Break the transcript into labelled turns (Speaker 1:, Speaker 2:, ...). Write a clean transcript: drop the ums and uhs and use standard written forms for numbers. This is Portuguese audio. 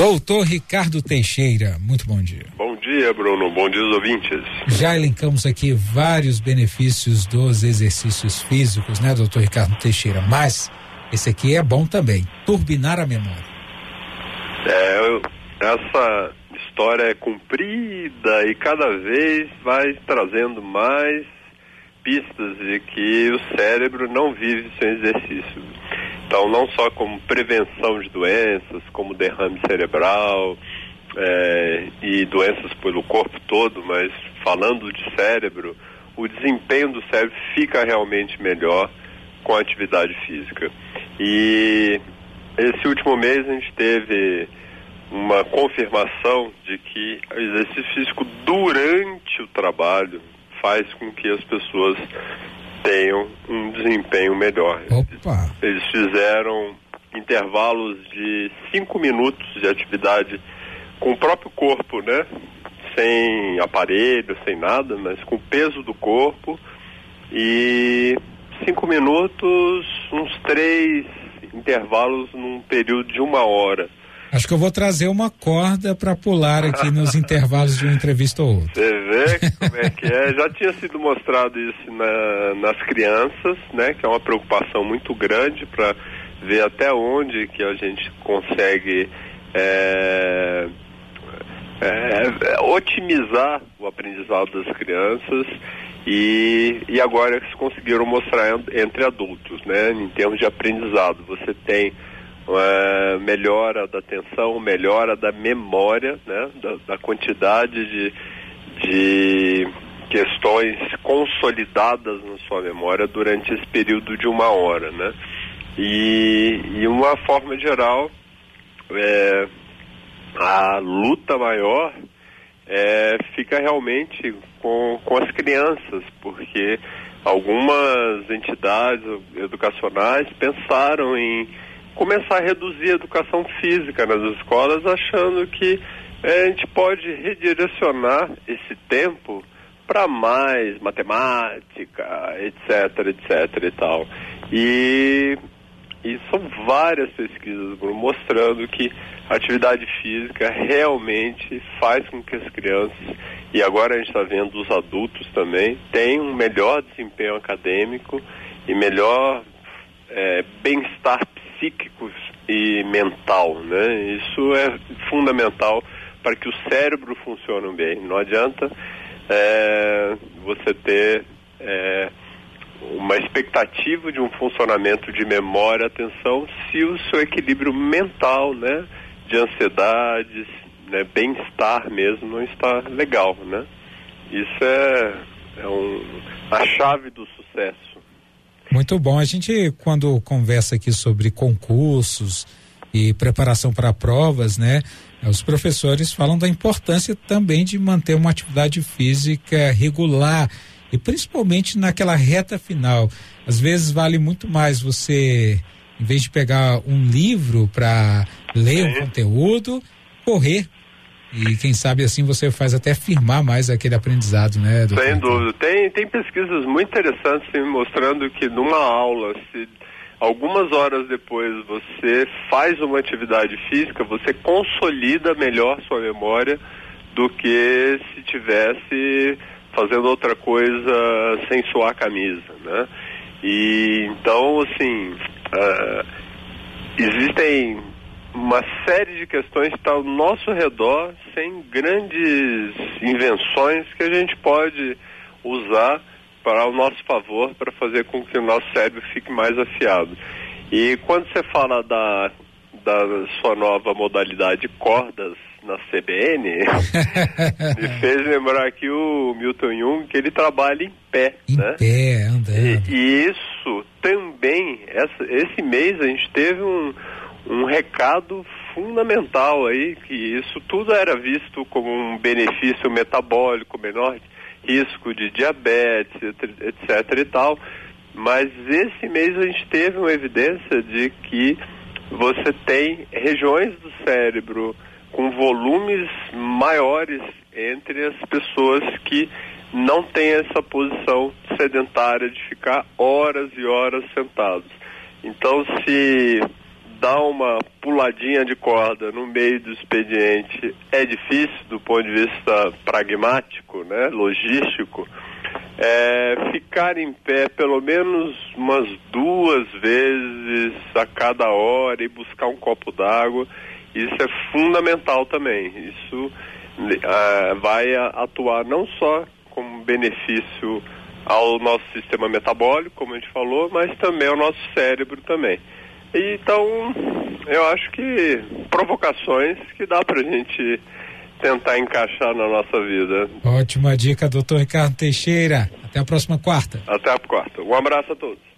Speaker 1: Doutor Ricardo Teixeira, muito bom dia.
Speaker 2: Bom dia, Bruno. Bom dia aos ouvintes.
Speaker 1: Já elencamos aqui vários benefícios dos exercícios físicos, né, doutor Ricardo Teixeira? Mas esse aqui é bom também, turbinar a memória.
Speaker 2: Essa história é comprida e cada vez vai trazendo mais pistas de que o cérebro não vive sem exercício. Então, não só como prevenção de doenças, como derrame cerebral e doenças pelo corpo todo, mas falando de cérebro, o desempenho do cérebro fica realmente melhor com a atividade física. E esse último mês a gente teve uma confirmação de que o exercício físico durante o trabalho faz com que as pessoas tenham um desempenho melhor.
Speaker 1: Opa.
Speaker 2: Eles fizeram intervalos de 5 minutos de atividade com o próprio corpo, né? Sem aparelho, sem nada, mas com o peso do corpo. E 5 minutos, uns 3 intervalos num período de 1 hora.
Speaker 1: Acho que eu vou trazer uma corda para pular aqui nos intervalos de uma entrevista ou outra.
Speaker 2: Você vê como é que é? Já tinha sido mostrado isso nas crianças, né? Que é uma preocupação muito grande para ver até onde que a gente consegue otimizar o aprendizado das crianças e agora eles conseguiram mostrar entre adultos, né? Em termos de aprendizado, você tem melhora da atenção, melhora da memória, né? Da quantidade de questões consolidadas na sua memória durante esse período de 1 hora, né? E uma forma geral, a luta maior fica realmente com as crianças, porque algumas entidades educacionais pensaram em começar a reduzir a educação física nas escolas, achando que a gente pode redirecionar esse tempo para mais matemática, etc e tal. E são várias pesquisas, Bruno, mostrando que a atividade física realmente faz com que as crianças, e agora a gente está vendo os adultos também, tenham um melhor desempenho acadêmico e melhor bem-estar psíquico e mental, né? Isso é fundamental para que o cérebro funcione bem. Não adianta você ter uma expectativa de um funcionamento de memória, atenção, se o seu equilíbrio mental, né, de ansiedades, né, bem-estar mesmo, não está legal, né? Isso é a chave do sucesso.
Speaker 1: Muito bom. A gente, quando conversa aqui sobre concursos e preparação para provas, né? Os professores falam da importância também de manter uma atividade física regular e principalmente naquela reta final. Às vezes vale muito mais você, em vez de pegar um livro para ler um conteúdo, correr. E quem sabe assim você faz até firmar mais aquele aprendizado, né?
Speaker 2: Sem dúvida. Tem pesquisas muito interessantes mostrando que numa aula, se algumas horas depois você faz uma atividade física, você consolida melhor sua memória do que se tivesse fazendo outra coisa sem suar a camisa, né? E então, assim, existem uma série de questões que estão ao nosso redor, sem grandes invenções que a gente pode usar para o nosso favor, para fazer com que o nosso cérebro fique mais afiado. E quando você fala da sua nova modalidade cordas na CBN, me fez lembrar aqui o Milton Jung, que ele trabalha em pé, né?
Speaker 1: Em pé, andando.
Speaker 2: E isso também, esse mês a gente teve um recado fundamental aí, que isso tudo era visto como um benefício metabólico, menor risco de diabetes, etc e tal, mas esse mês a gente teve uma evidência de que você tem regiões do cérebro com volumes maiores entre as pessoas que não têm essa posição sedentária de ficar horas e horas sentados. Então, se dar uma puladinha de corda no meio do expediente é difícil do ponto de vista pragmático, né, logístico. Ficar em pé pelo menos umas 2 vezes a cada hora e buscar um copo d'água, isso é fundamental também. Isso vai atuar não só como benefício ao nosso sistema metabólico, como a gente falou, mas também ao nosso cérebro também. Então, eu acho que provocações que dá pra gente tentar encaixar na nossa vida.
Speaker 1: Ótima dica, doutor Ricardo Teixeira. Até a próxima quarta.
Speaker 2: Até a quarta. Um abraço a todos.